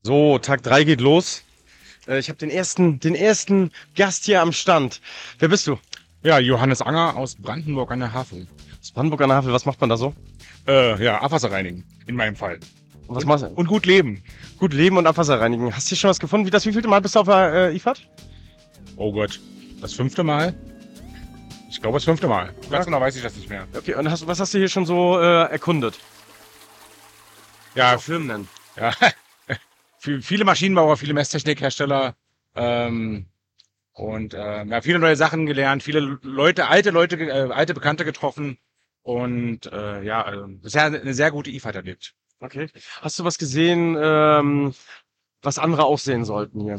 So, Tag 3 geht los. Ich habe den ersten Gast hier am Stand. Wer bist du? Ja, Johannes Anger aus Brandenburg an der Havel. Aus Brandenburg an der Havel. Was macht man da so? Ja, Abwasser reinigen, in meinem Fall. Was machst du? Und gut leben. Gut leben und Abwasser reinigen. Hast du hier schon was gefunden? Wievielte Mal bist du auf der IFAD? Oh Gott, das 5. Mal? Ich glaube, das 5. Mal. Ganz genau weiß ich das nicht mehr. Okay, und was hast du hier schon so erkundet? Ja, Firmen nennen. ja. Viele Maschinenbauer, viele Messtechnikhersteller ja, viele neue Sachen gelernt, viele Leute, alte Bekannte getroffen und bisher eine sehr gute IFAD erlebt. Okay. Hast du was gesehen, was andere auch sehen sollten hier?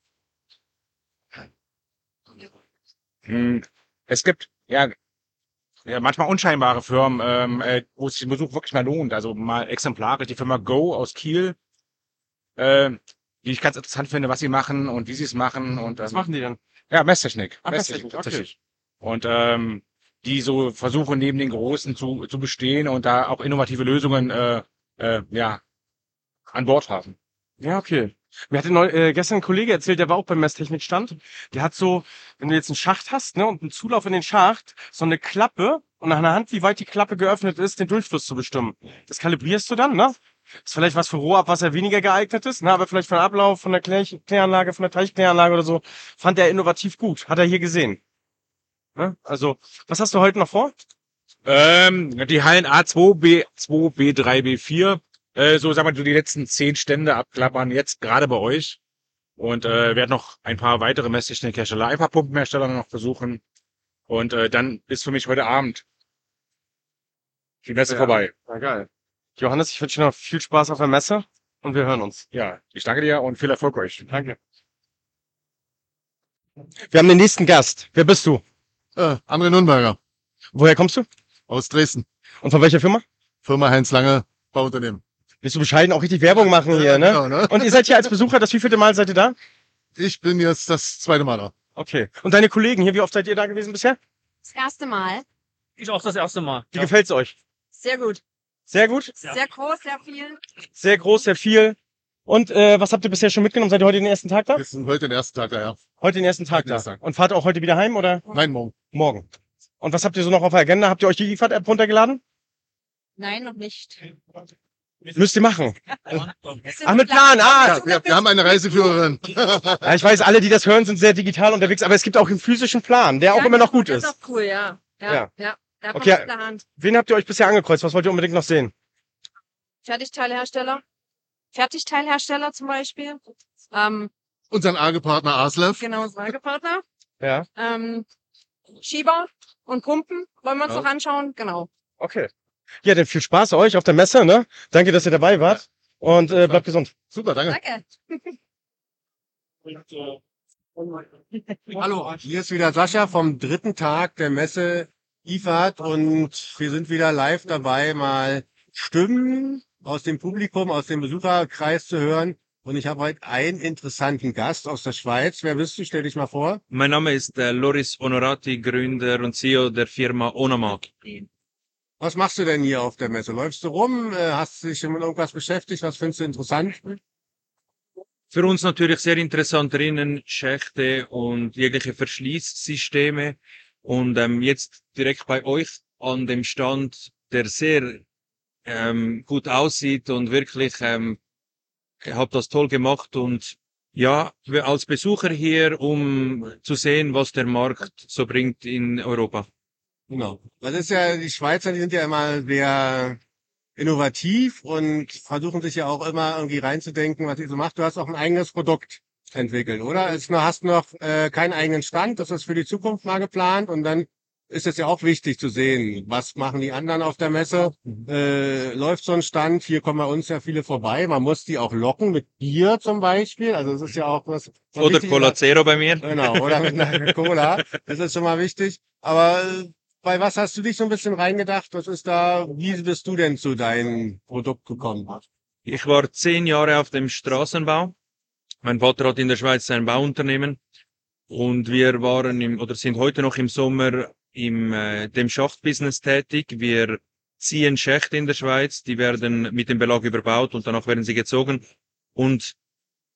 Es gibt ja manchmal unscheinbare Firmen, wo sich der Besuch wirklich mal lohnt. Also mal exemplarisch die Firma Go aus Kiel, die ich ganz interessant finde, was sie machen und wie sie es machen. Und Was machen die denn? ja, Messtechnik. Messtechnik, okay. Tatsächlich. Und die so versuchen, neben den Großen zu bestehen und da auch innovative Lösungen ja, an Bord haben. Ja, okay. Mir hatte gestern ein Kollege erzählt, der war auch beim Messtechnikstand. Der hat so, wenn du jetzt einen Schacht hast, ne, und einen Zulauf in den Schacht, so eine Klappe und nach einer Hand, wie weit die Klappe geöffnet ist, den Durchfluss zu bestimmen. Das kalibrierst du dann, ne? Ist vielleicht was für Rohrabwasser weniger geeignet ist, ne, aber vielleicht für den Ablauf von der Kläranlage, von der Teichkläranlage oder so, fand er innovativ gut. Hat er hier gesehen. Ne? Also, was hast du heute noch vor? Die Hallen A2, B2, B3, B4, so sagen wir so die letzten 10 Stände abklappern, jetzt gerade bei euch. Und werden noch ein paar weitere Messtechnikhersteller, ein paar Pumpenhersteller noch besuchen. Und dann ist für mich heute Abend die Messe vorbei. Ja, geil. Johannes, ich wünsche dir noch viel Spaß auf der Messe und wir hören uns. Ja, ich danke dir und viel Erfolg euch. Danke. Wir haben den nächsten Gast. Wer bist du? André Nürnberger Woher kommst du? aus Dresden. Und von welcher Firma? Firma Heinz Lange, Bauunternehmen. Willst du bescheiden auch richtig Werbung machen hier, ne? Genau, ne? Und ihr seid hier als Besucher, das wievielte Mal seid ihr da? Ich bin jetzt das 2. Mal da. Okay. Und deine Kollegen hier, wie oft seid ihr da gewesen bisher? Das erste Mal. Ich auch das erste Mal. Wie gefällt's euch? Sehr gut. Sehr gut? Sehr groß, sehr viel. Sehr groß, sehr viel. Und was habt ihr bisher schon mitgenommen? Seid ihr heute den ersten Tag da? Wir sind heute den ersten Tag da, ja. Heute den ersten Tag Heute den da. ersten Tag. Und fahrt auch heute wieder heim oder Nein, morgen. morgen? Und was habt ihr so noch auf der Agenda? Habt ihr euch die IFAD-App runtergeladen? Nein, noch nicht. Müsst ihr machen. Sind Ach, mit Plan, Wir haben eine Reiseführerin. Ja, ich weiß, alle, die das hören, sind sehr digital unterwegs, aber es gibt auch einen physischen Plan, der auch immer noch gut ist. Das ist auch cool, ja. Ja. Ja. Da Okay. kommt der Hand. Wen habt ihr euch bisher angekreuzt? Was wollt ihr unbedingt noch sehen? Fertigteilhersteller. Fertigteilhersteller zum Beispiel. Unseren AG-Partner Aslev. Genau, Sagepartner. Ja. Schieber und Pumpen wollen wir uns Ja. noch anschauen. Genau. Okay. Ja, dann viel Spaß euch auf der Messe, ne? Danke, dass ihr dabei wart. Und bleibt gesund. Super, danke. Danke. Hallo, hier ist wieder Sascha vom 3. Tag der Messe IFAD und wir sind wieder live dabei, mal Stimmen aus dem Publikum, aus dem Besucherkreis zu hören. Und ich habe heute einen interessanten Gast aus der Schweiz. Wer bist du? Stell dich mal vor. Mein Name ist Loris Onorati, Gründer und CEO der Firma Onamark. Was machst du denn hier auf der Messe? Läufst du rum? Hast du dich mit irgendwas beschäftigt? Was findest du interessant? Für uns natürlich sehr interessant Rinnen, Schächte und jegliche Verschließsysteme. Und jetzt direkt bei euch an dem Stand, der sehr gut aussieht und wirklich ihr habt das toll gemacht und ja, wir als Besucher hier, um zu sehen, was der Markt so bringt in Europa. Genau. Das ist ja, die Schweizer, die sind ja immer sehr innovativ und versuchen sich ja auch immer irgendwie reinzudenken, was ihr so macht. Du hast auch ein eigenes Produkt entwickelt, oder? Du hast noch keinen eigenen Stand, das ist für die Zukunft mal geplant und dann ist es ja auch wichtig zu sehen, was machen die anderen auf der Messe. Läuft so ein Stand, hier kommen bei uns ja viele vorbei, man muss die auch locken mit Bier zum Beispiel, also das ist ja auch was Oder wichtig ist. Cola Zero bei mir. Genau, oder mit einer Cola, das ist schon mal wichtig. Aber bei was hast du dich so ein bisschen reingedacht? Wie bist du denn zu deinem Produkt gekommen? Ich war 10 Jahre auf dem Straßenbau. Mein Vater hat in der Schweiz ein Bauunternehmen und wir waren sind heute noch im Sommer dem Schachtbusiness tätig. Wir ziehen Schächte in der Schweiz, die werden mit dem Belag überbaut und danach werden sie gezogen. Und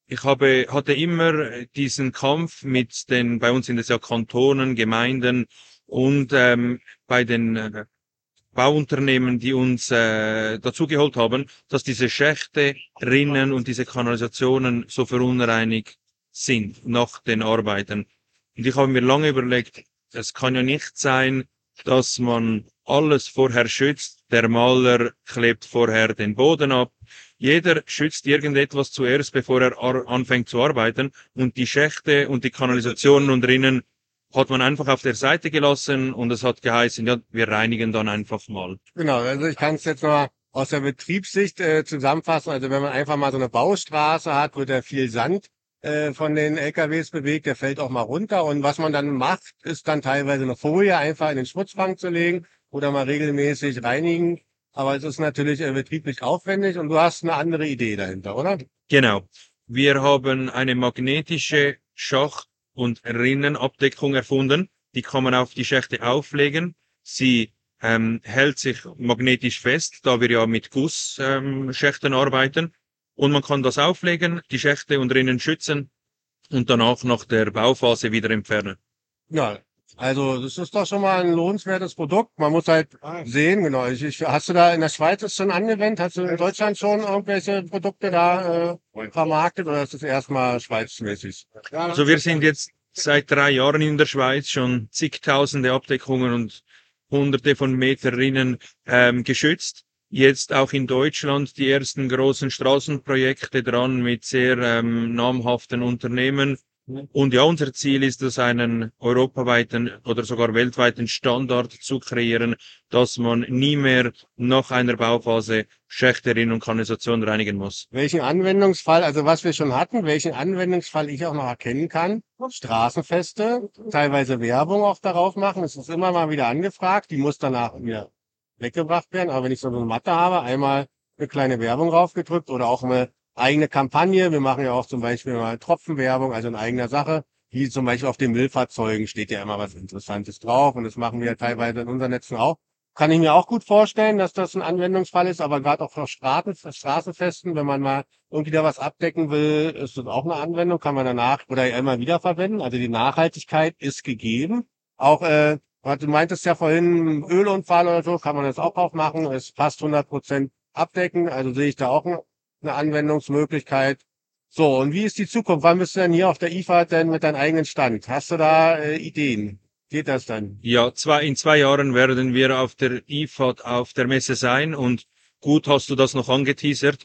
hatte immer diesen Kampf mit bei uns sind es ja Kantonen, Gemeinden und bei den Bauunternehmen, die uns dazugeholt haben, dass diese Schächte, Rinnen und diese Kanalisationen so verunreinigt sind nach den Arbeiten. Und ich habe mir lange überlegt, es kann ja nicht sein, dass man alles vorher schützt. Der Maler klebt vorher den Boden ab. Jeder schützt irgendetwas zuerst, bevor er anfängt zu arbeiten. Und die Schächte und die Kanalisationen und Rinnen hat man einfach auf der Seite gelassen und es hat geheißen, ja, wir reinigen dann einfach mal. Genau, also ich kann es jetzt mal aus der Betriebssicht zusammenfassen. Also wenn man einfach mal so eine Baustraße hat, wird da viel Sand von den LKWs bewegt, der fällt auch mal runter. Und was man dann macht, ist dann teilweise eine Folie einfach in den Schmutzfang zu legen oder mal regelmäßig reinigen. Aber es ist natürlich betrieblich aufwendig und du hast eine andere Idee dahinter, oder? Genau. Wir haben eine magnetische Schacht- und Rinnenabdeckung erfunden. Die kann man auf die Schächte auflegen. Sie hält sich magnetisch fest, da wir ja mit Gussschächten arbeiten. Und man kann das auflegen, die Schächte und Rinnen schützen und danach nach der Bauphase wieder entfernen. Ja, also das ist doch schon mal ein lohnenswertes Produkt. Man muss halt sehen, genau. Hast du da in der Schweiz es schon angewendet? Hast du in Deutschland schon irgendwelche Produkte da vermarktet oder ist das erstmal schweizmäßig? Also wir sind jetzt seit 3 Jahren in der Schweiz, schon zigtausende Abdeckungen und hunderte von Meter Rinnen geschützt. Jetzt auch in Deutschland die ersten großen Straßenprojekte dran mit sehr namhaften Unternehmen. Und ja, unser Ziel ist es, einen europaweiten oder sogar weltweiten Standard zu kreieren, dass man nie mehr nach einer Bauphase Schächte, Rinnen und Kanalisation reinigen muss. Welchen Anwendungsfall, also was wir schon hatten, welchen Anwendungsfall ich auch noch erkennen kann? Straßenfeste, teilweise Werbung auch darauf machen. Es ist immer mal wieder angefragt, die muss danach wieder weggebracht werden. Aber wenn ich so eine Matte habe, einmal eine kleine Werbung raufgedrückt oder auch eine eigene Kampagne. Wir machen ja auch zum Beispiel mal Tropfenwerbung, also in eigener Sache. Wie zum Beispiel auf den Müllfahrzeugen steht ja immer was Interessantes drauf und das machen wir teilweise in unseren Netzen auch. Kann ich mir auch gut vorstellen, dass das ein Anwendungsfall ist, aber gerade auch für Straßenfesten, wenn man mal irgendwie da was abdecken will, ist das auch eine Anwendung, kann man danach oder immer wieder verwenden. Also die Nachhaltigkeit ist gegeben. Auch, du meintest ja vorhin, Ölunfall oder so, kann man das auch aufmachen. Es fast 100% abdecken, also sehe ich da auch eine Anwendungsmöglichkeit. So, und wie ist die Zukunft? Wann bist du denn hier auf der IFAD denn mit deinem eigenen Stand? Hast du da Ideen? Geht das dann? Ja, in 2 Jahren werden wir auf der IFAD auf der Messe sein und gut hast du das noch angeteasert.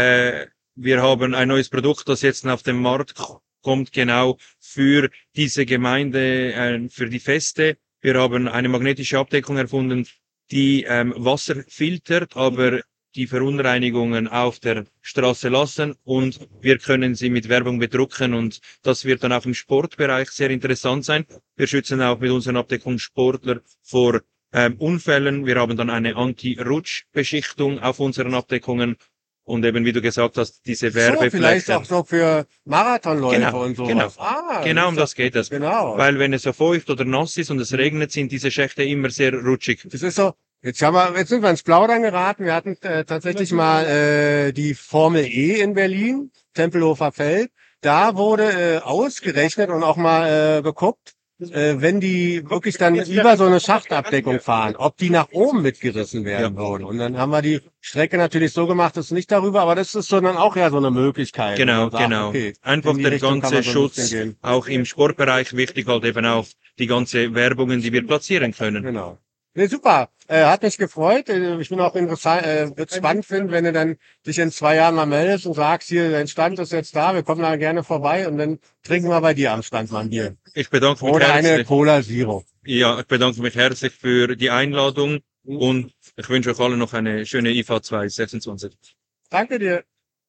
Wir haben ein neues Produkt, das jetzt auf den Markt kommt, genau für diese Gemeinde, für die Feste. Wir haben eine magnetische Abdeckung erfunden, die Wasser filtert, aber die Verunreinigungen auf der Straße lassen und wir können sie mit Werbung bedrucken und das wird dann auch im Sportbereich sehr interessant sein. Wir schützen auch mit unseren Abdeckungen Sportler vor Unfällen. Wir haben dann eine Anti-Rutsch-Beschichtung auf unseren Abdeckungen und eben, wie du gesagt hast, diese Werbeflächen. So, vielleicht auch so für Marathonläufe und sowas. Genau, Ah, genau um das geht es. Genau. Weil wenn es so feucht oder nass ist und es regnet, sind diese Schächte immer sehr rutschig. Das ist so. Jetzt sind wir ins Plaudern geraten. Wir hatten tatsächlich mal die Formel E in Berlin, Tempelhofer Feld. Da wurde ausgerechnet und auch mal geguckt, wenn die wirklich dann über so eine Schachtabdeckung fahren, ob die nach oben mitgerissen werden würden. Und dann haben wir die Strecke natürlich so gemacht, dass nicht darüber, aber das ist so dann auch ja so eine Möglichkeit. Genau, sagt, genau. Okay, Einfach in die der Richtung kann ganze man so ein bisschen Schutz, gehen. auch im Sportbereich wichtig, halt eben auch die ganze Werbungen, die wir platzieren können. Genau. Nee, super. Hat mich gefreut. Ich bin auch interessant, wird spannend finden, wenn du dann dich in 2 Jahren mal meldest und sagst, hier, dein Stand ist jetzt da, wir kommen da gerne vorbei und dann trinken wir bei dir am Stand mal ein Bier. Ich bedanke mich Oder eine herzlich. Cola Zero. Ja, ich bedanke mich herzlich für die Einladung und ich wünsche euch allen noch eine schöne IFA 2026. Danke dir.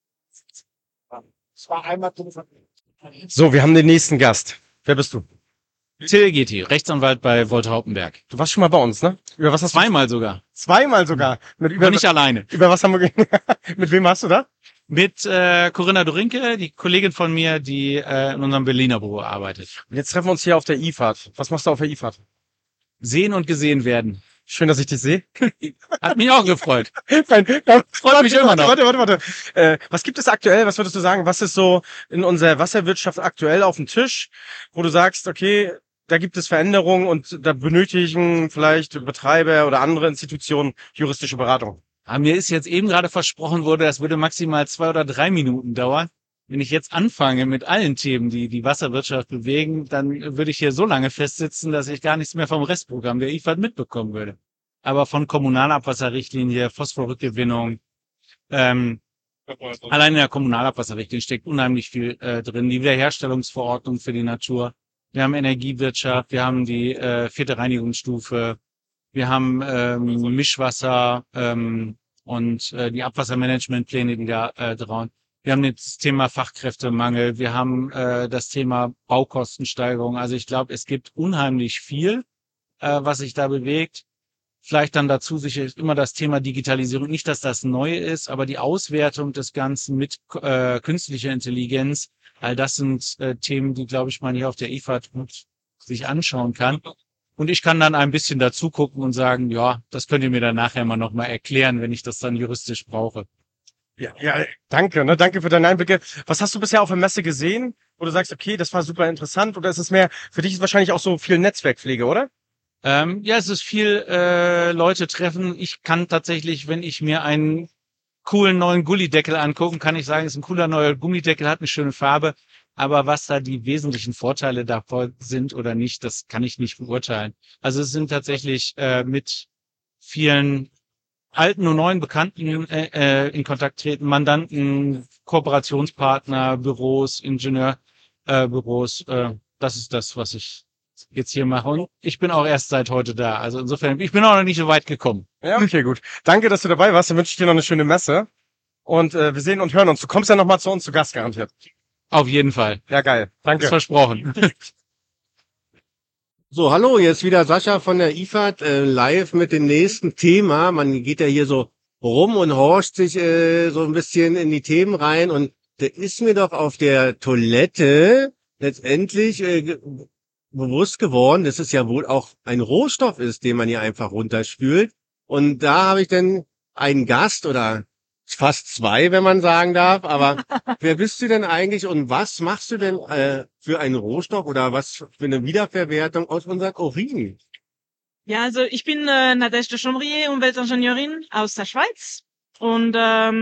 So, wir haben den nächsten Gast. Wer bist du? Till Getty, Rechtsanwalt bei Wolter Hauptenberg. Du warst schon mal bei uns, ne? Über was hast Zweimal sogar. du? Zweimal sogar. Aber nicht alleine. Über was haben wir mit wem hast du da? Mit Corinna Dorinke, die Kollegin von mir, die in unserem Berliner Büro arbeitet. Und jetzt treffen wir uns hier auf der IFAD. Was machst du auf der IFAD? Sehen und gesehen werden. Schön, dass ich dich sehe. Hat mich auch gefreut. Freut mich immer noch. Warte. Was gibt es aktuell? Was würdest du sagen? Was ist so in unserer Wasserwirtschaft aktuell auf dem Tisch, wo du sagst, okay, da gibt es Veränderungen und da benötigen vielleicht Betreiber oder andere Institutionen juristische Beratung? Aber mir ist jetzt eben gerade versprochen wurde, das würde maximal 2 oder 3 Minuten dauern. Wenn ich jetzt anfange mit allen Themen, die die Wasserwirtschaft bewegen, dann würde ich hier so lange festsitzen, dass ich gar nichts mehr vom Restprogramm der IFAD mitbekommen würde. Aber von Kommunalabwasserrichtlinie, Phosphorrückgewinnung, allein in der Kommunalabwasserrichtlinie steckt unheimlich viel drin. Die Wiederherstellungsverordnung für die Natur. Wir haben Energiewirtschaft, wir haben die 4. Reinigungsstufe, wir haben Mischwasser und die Abwassermanagementpläne, die da trauen. Wir haben das Thema Fachkräftemangel, wir haben das Thema Baukostensteigerung. Also ich glaube, es gibt unheimlich viel, was sich da bewegt. Vielleicht dann dazu sicher immer das Thema Digitalisierung. Nicht, dass das neu ist, aber die Auswertung des Ganzen mit künstlicher Intelligenz, all das sind Themen, die, glaube ich, man hier auf der IFAD gut sich anschauen kann. Und ich kann dann ein bisschen dazu gucken und sagen, ja, das könnt ihr mir dann nachher mal nochmal erklären, wenn ich das dann juristisch brauche. Ja, danke, ne? Danke für deine Einblicke. Was hast du bisher auf der Messe gesehen, wo du sagst, okay, das war super interessant, oder ist es mehr, für dich ist wahrscheinlich auch so viel Netzwerkpflege, oder? Ja, es ist viel Leute treffen. Ich kann tatsächlich, wenn ich mir einen coolen neuen Gullideckel angucken, kann ich sagen, es ist ein cooler neuer Gummideckel, hat eine schöne Farbe. Aber was da die wesentlichen Vorteile davon sind oder nicht, das kann ich nicht beurteilen. Also es sind tatsächlich mit vielen alten und neuen Bekannten in Kontakt treten, Mandanten, Kooperationspartner, Büros, Ingenieurbüros. Das ist das, was ich jetzt hier mache. Und ich bin auch erst seit heute da. Also insofern, ich bin auch noch nicht so weit gekommen. Ja, okay, gut. Danke, dass du dabei warst. Dann wünsche ich dir noch eine schöne Messe. Und wir sehen und hören uns. Du kommst ja nochmal zu uns zu Gast, garantiert. Auf jeden Fall. Ja, geil. Danke. Ist versprochen. So, hallo, jetzt wieder Sascha von der IFAD, live mit dem nächsten Thema. Man geht ja hier so rum und horcht sich so ein bisschen in die Themen rein, und da ist mir doch auf der Toilette letztendlich bewusst geworden, dass es ja wohl auch ein Rohstoff ist, den man hier einfach runterspült. Und da habe ich dann einen Gast, oder fast 2, wenn man sagen darf, aber wer bist du denn eigentlich und was machst du denn für einen Rohstoff oder was für eine Wiederverwertung aus unseren Urin? Ja, also ich bin Nadège de Chambrier, Umweltingenieurin aus der Schweiz und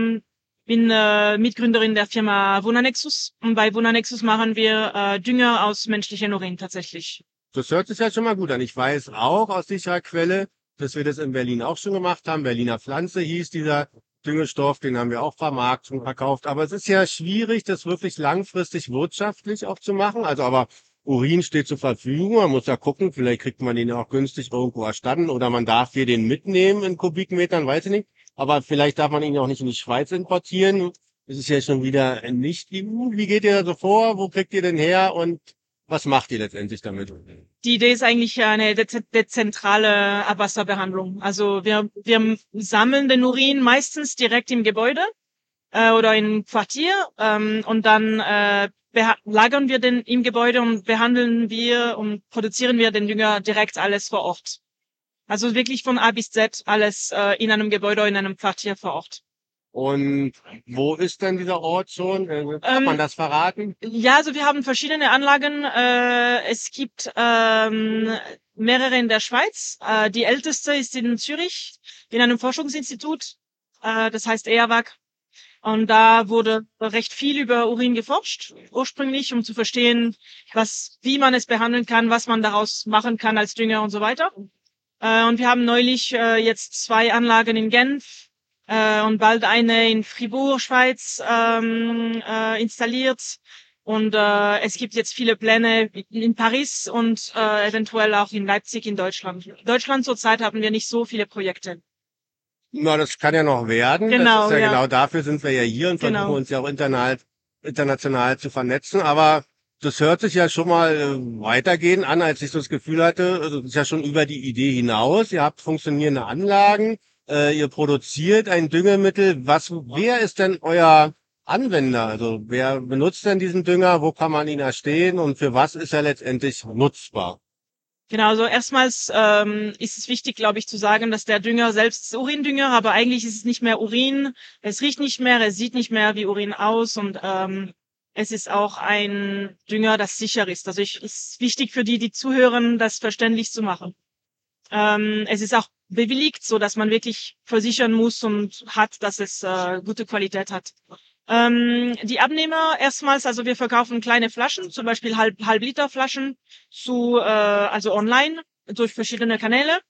bin Mitgründerin der Firma Vonanexus. Und bei Vonanexus machen wir Dünger aus menschlichen Urin tatsächlich. Das hört sich ja schon mal gut an. Ich weiß auch aus sicherer Quelle, dass wir das in Berlin auch schon gemacht haben. Berliner Pflanze hieß dieser Düngestoff, den haben wir auch vermarktet und verkauft. Aber es ist ja schwierig, das wirklich langfristig wirtschaftlich auch zu machen. Also aber Urin steht zur Verfügung. Man muss ja gucken, vielleicht kriegt man den ja auch günstig irgendwo erstatten oder man darf hier den mitnehmen in Kubikmetern, weiß ich nicht. Aber vielleicht darf man ihn auch nicht in die Schweiz importieren. Das ist ja schon wieder nicht EU. Wie geht ihr da so vor? Wo kriegt ihr den her und was macht ihr letztendlich damit? Die Idee ist eigentlich eine dezentrale Abwasserbehandlung. Also wir sammeln den Urin meistens direkt im Gebäude oder im Quartier und dann lagern wir den im Gebäude und behandeln wir und produzieren wir den Dünger direkt alles vor Ort. Also wirklich von A bis Z alles in einem Gebäude oder in einem Quartier vor Ort. Und wo ist denn dieser Ort schon? Kann man das verraten? Ja, also wir haben verschiedene Anlagen. Es gibt mehrere in der Schweiz. Die älteste ist in Zürich, in einem Forschungsinstitut. Das heißt EAWAG. Und da wurde recht viel über Urin geforscht, ursprünglich, um zu verstehen, wie man es behandeln kann, was man daraus machen kann als Dünger und so weiter. Und wir haben neulich jetzt 2 Anlagen in Genf und bald eine in Fribourg, Schweiz, installiert. Und es gibt jetzt viele Pläne in Paris und eventuell auch in Leipzig in Deutschland. In Deutschland zurzeit haben wir nicht so viele Projekte. Na, das kann ja noch werden. Genau, das ist ja, ja. Genau dafür sind wir ja hier und versuchen Genau. uns ja auch international zu vernetzen. Aber das hört sich ja schon mal weitergehen an, als ich so das Gefühl hatte. Also das ist ja schon über die Idee hinaus. Ihr habt funktionierende Anlagen, ihr produziert ein Düngemittel. Wer ist denn euer Anwender? Also wer benutzt denn diesen Dünger? Wo kann man ihn erstehen? Und für was ist er letztendlich nutzbar? Genau, also erstmals ist es wichtig, glaube ich, zu sagen, dass der Dünger selbst ist Urindünger, aber eigentlich ist es nicht mehr Urin. Es riecht nicht mehr, es sieht nicht mehr wie Urin aus und es ist auch ein Dünger, das sicher ist. Also ist wichtig für die zuhören, das verständlich zu machen. Es ist auch bewilligt, so dass man wirklich versichern muss und hat, dass es gute Qualität hat. Die Abnehmer erstmals, also wir verkaufen kleine Flaschen, zum Beispiel halb Liter Flaschen also online durch verschiedene Kanäle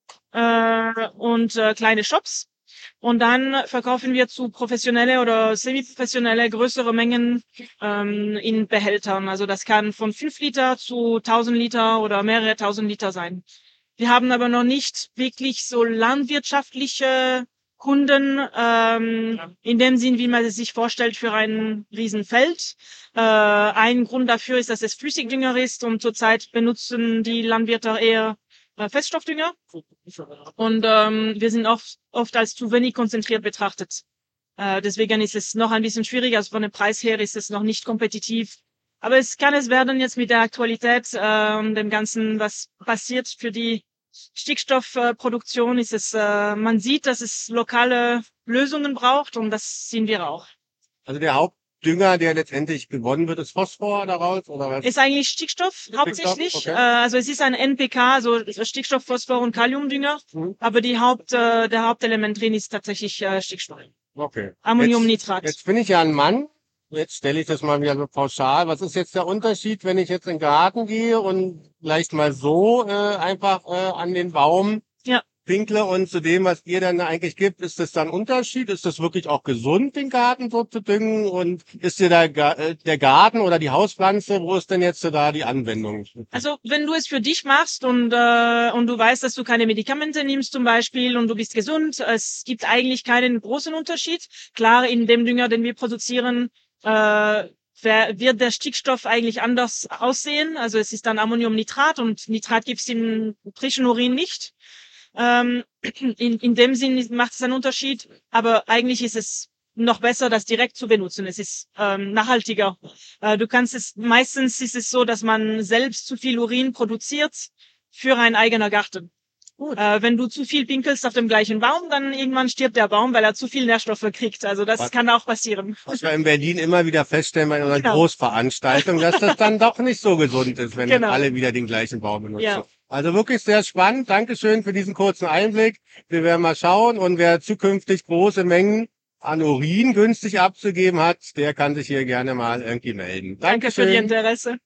und kleine Shops. Und dann verkaufen wir zu professionelle oder semi-professionelle größere Mengen in Behältern. Also das kann von 5 Liter zu 1000 Liter oder mehrere 1000 Liter sein. Wir haben aber noch nicht wirklich so landwirtschaftliche Kunden in dem Sinn, wie man es sich vorstellt für ein Riesenfeld. Ein Grund dafür ist, dass es Flüssigdünger ist und zurzeit benutzen die Landwirte eher Feststoffdünger. Und wir sind oft als zu wenig konzentriert betrachtet. Deswegen ist es noch ein bisschen schwieriger. Also von dem Preis her ist es noch nicht kompetitiv. Aber es kann es werden jetzt mit der Aktualität und dem Ganzen, was passiert für die Stickstoffproduktion, ist es, man sieht, dass es lokale Lösungen braucht und das sehen wir auch. Also der Hauptdünger, der letztendlich gewonnen wird, ist Phosphor daraus oder was? Ist eigentlich Stickstoff hauptsächlich. Okay. Also es ist ein NPK, also Stickstoff, Phosphor und Kaliumdünger. Aber der Hauptelement drin ist tatsächlich Stickstoff. Okay. Ammoniumnitrat. Jetzt bin ich ja ein Mann. Jetzt stelle ich das mal wieder so pauschal. Was ist jetzt der Unterschied, wenn ich jetzt in den Garten gehe und vielleicht mal so einfach an den Baum Ja. pinkle und zu dem, was ihr dann eigentlich gibt, ist das dann ein Unterschied? Ist das wirklich auch gesund, den Garten so zu düngen? Und ist dir der Garten oder die Hauspflanze, wo ist denn jetzt da die Anwendung? Also wenn du es für dich machst und du weißt, dass du keine Medikamente nimmst zum Beispiel und du bist gesund, es gibt eigentlich keinen großen Unterschied. Klar, in dem Dünger, den wir produzieren, wird der Stickstoff eigentlich anders aussehen. Also es ist dann Ammoniumnitrat und Nitrat gibt's im frischen Urin nicht. In dem Sinn macht es einen Unterschied, aber eigentlich ist es noch besser, das direkt zu benutzen. Es ist nachhaltiger. Meistens ist es so, dass man selbst zu viel Urin produziert für einen eigenen Garten. Wenn du zu viel pinkelst auf dem gleichen Baum, dann irgendwann stirbt der Baum, weil er zu viel Nährstoffe kriegt. Also das kann auch passieren. Was wir in Berlin immer wieder feststellen bei unseren Genau. Großveranstaltungen, dass das dann doch nicht so gesund ist, wenn Genau. alle wieder den gleichen Baum benutzen. Ja. Also wirklich sehr spannend. Dankeschön für diesen kurzen Einblick. Wir werden mal schauen und wer zukünftig große Mengen an Urin günstig abzugeben hat, der kann sich hier gerne mal irgendwie melden. Danke für die Interesse.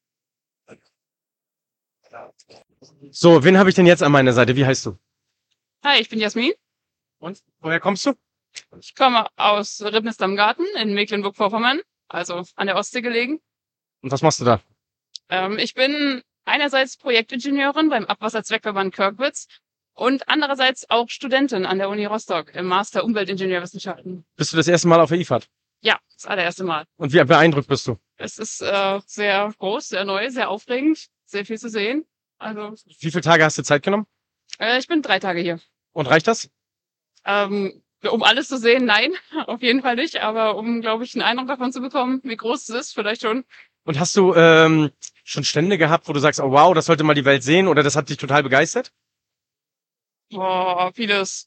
So, wen habe ich denn jetzt an meiner Seite? Wie heißt du? Hi, ich bin Jasmin. Und woher kommst du? Ich komme aus Ribnitz am Garten in Mecklenburg-Vorpommern, also an der Ostsee gelegen. Und was machst du da? Ich bin einerseits Projektingenieurin beim Abwasserzweckverband Kirkwitz und andererseits auch Studentin an der Uni Rostock im Master Umweltingenieurwissenschaften. Bist du das erste Mal auf der IFAD? Ja, das allererste Mal. Und wie beeindruckt bist du? Es ist sehr groß, sehr neu, sehr aufregend, sehr viel zu sehen. Also Wie viele Tage hast du Zeit genommen? ich bin 3 Tage hier. Und reicht das? Um alles zu sehen, nein, auf jeden Fall nicht. Aber um, glaube ich, einen Eindruck davon zu bekommen, wie groß es ist, vielleicht schon. Und hast du schon Stände gehabt, wo du sagst, oh wow, das sollte mal die Welt sehen oder das hat dich total begeistert? Boah, vieles.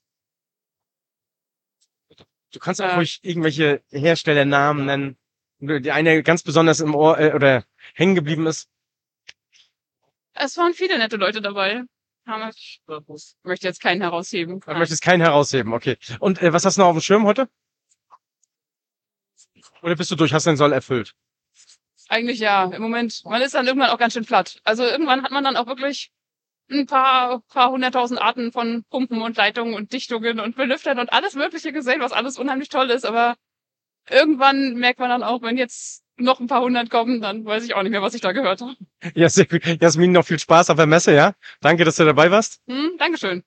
Du kannst auch ruhig irgendwelche Herstellernamen nennen. Die eine ganz besonders im Ohr oder hängen geblieben ist. Es waren viele nette Leute dabei. Ich möchte jetzt keinen herausheben. Du möchtest keinen herausheben, okay. Und was hast du noch auf dem Schirm heute? Oder bist du durch? Hast du den Soll erfüllt? Eigentlich ja, im Moment. Man ist dann irgendwann auch ganz schön platt. Also irgendwann hat man dann auch wirklich ein paar 100.000 Arten von Pumpen und Leitungen und Dichtungen und Belüftern und alles Mögliche gesehen, was alles unheimlich toll ist. Aber irgendwann merkt man dann auch, wenn jetzt noch ein paar 100 kommen, dann weiß ich auch nicht mehr, was ich da gehört habe. Ja, sehr gut. Jasmin, noch viel Spaß auf der Messe, ja? Danke, dass du dabei warst. Dankeschön.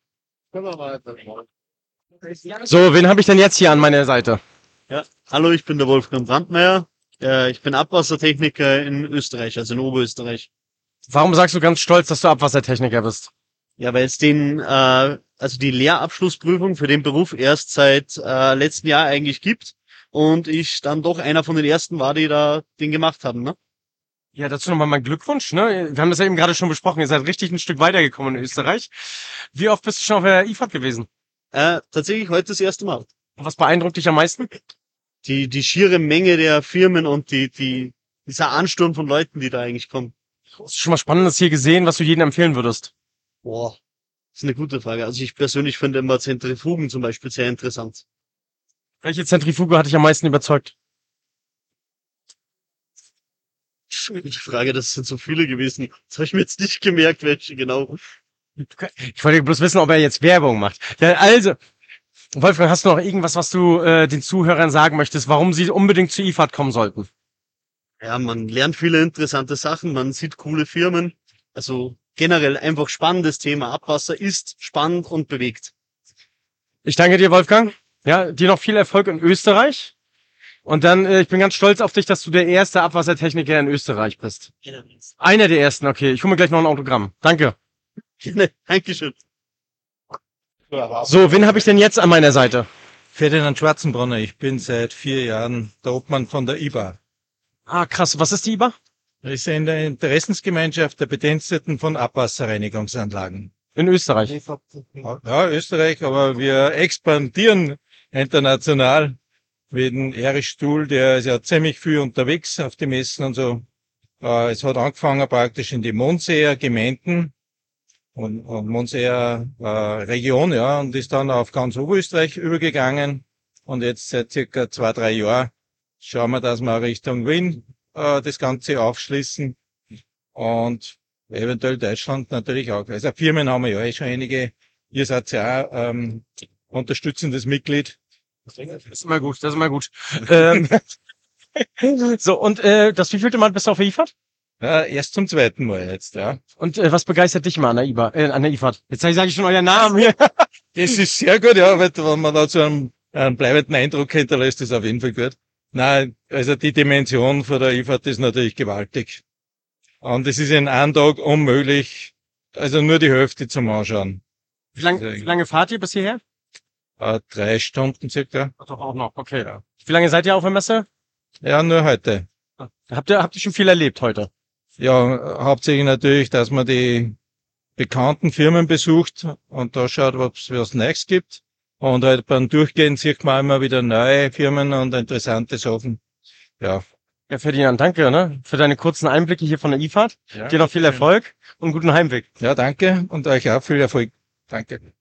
So, wen habe ich denn jetzt hier an meiner Seite? Ja, hallo, ich bin der Wolfgang Brandmeier. Ich bin Abwassertechniker in Österreich, also in Oberösterreich. Warum sagst du ganz stolz, dass du Abwassertechniker bist? Ja, weil es also die Lehrabschlussprüfung für den Beruf erst seit letztem Jahr eigentlich gibt und ich dann doch einer von den ersten war, die da den gemacht haben, ne? Ja, dazu nochmal mein Glückwunsch, ne? Wir haben das ja eben gerade schon besprochen. Ihr seid richtig ein Stück weitergekommen in Österreich. Wie oft bist du schon auf der IFAD gewesen? Tatsächlich heute das erste Mal. Was beeindruckt dich am meisten? Die schiere Menge der Firmen und dieser Ansturm von Leuten, die da eigentlich kommen. Hast du schon mal Spannendes hier gesehen, was du jedem empfehlen würdest? Boah, das ist eine gute Frage. Also ich persönlich finde immer Zentrifugen zum Beispiel sehr interessant. Welche Zentrifuge hat dich am meisten überzeugt? Schwierige Frage, das sind so viele gewesen. Das habe ich mir jetzt nicht gemerkt, welche genau. Ich wollte bloß wissen, ob er jetzt Werbung macht. Ja, also, Wolfgang, hast du noch irgendwas, was du den Zuhörern sagen möchtest, warum sie unbedingt zur IFAD kommen sollten? Ja, man lernt viele interessante Sachen, man sieht coole Firmen. Also generell einfach spannendes Thema. Abwasser ist spannend und bewegt. Ich danke dir, Wolfgang. Ja, dir noch viel Erfolg in Österreich. Und dann, ich bin ganz stolz auf dich, dass du der erste Abwassertechniker in Österreich bist. Einer der ersten, okay. Ich hole mir gleich noch ein Autogramm. Danke. Dankeschön. So, wen habe ich denn jetzt an meiner Seite? Ferdinand Schwarzenbronner, ich bin seit 4 Jahren der Obmann von der IBA. Ah, krass. Was ist die IBA? Das ist eine Interessensgemeinschaft der Bediensteten von Abwasserreinigungsanlagen. In Österreich. Ja, Österreich, aber wir expandieren international. Mit dem Erich Stuhl, der ist ja ziemlich viel unterwegs auf die Messen und so. Es hat angefangen praktisch in die Monseer Gemeinden und Monseer Region, ja, und ist dann auf ganz Oberösterreich übergegangen. Und jetzt seit circa 2, 3 Jahren schauen wir, dass wir Richtung Wien das Ganze aufschließen und eventuell Deutschland natürlich auch. Also Firmen haben wir ja schon einige. Ihr seid ja auch unterstützendes Mitglied. Das ist immer gut, das ist immer gut. So, und das wievielte Mal bist du auf der IFAD? Ja, erst zum 2. Mal jetzt, ja. Und was begeistert dich mal an der an der IFAD? Jetzt sage ich schon euren Namen hier. Das ist sehr gut, ja, weil wenn man da so einen bleibenden Eindruck hinterlässt, ist auf jeden Fall gut. Nein, also die Dimension von der IFAD ist natürlich gewaltig. Und es ist in einem Tag unmöglich, also nur die Hälfte zum Anschauen. Wie lange fahrt ihr bis hierher? 3 Stunden circa. Ach, doch auch noch, okay. Ja. Wie lange seid ihr auf der Messe? Ja, nur heute. Habt ihr schon viel erlebt heute? Ja, hauptsächlich natürlich, dass man die bekannten Firmen besucht und da schaut, ob es was Neues gibt. Und halt beim Durchgehen sieht man immer wieder neue Firmen und interessante Sachen. Ja. Ja, Ferdinand, danke, ne, für deine kurzen Einblicke hier von der IFAD. Ja, dir noch viel Erfolg und guten Heimweg. Ja, danke und euch auch viel Erfolg. Danke.